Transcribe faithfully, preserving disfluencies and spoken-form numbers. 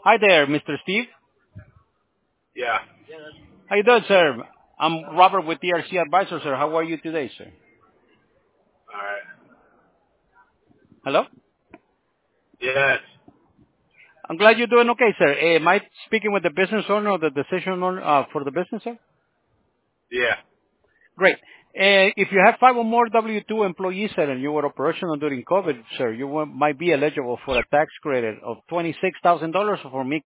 Hi there, Mister Steve. Yeah. How you doing, sir? I'm Robert with T R C Advisors, sir. How are you today, sir? All right. Hello? Yes. I'm glad you're doing okay, sir. Eh, Am I speaking with the business owner or the decision owner uh, for the business, sir? Yeah. Great. Uh, If you have five or more W two employees, sir, and you were operational during COVID, sir, you wa- might be eligible for a tax credit of twenty-six thousand dollars for me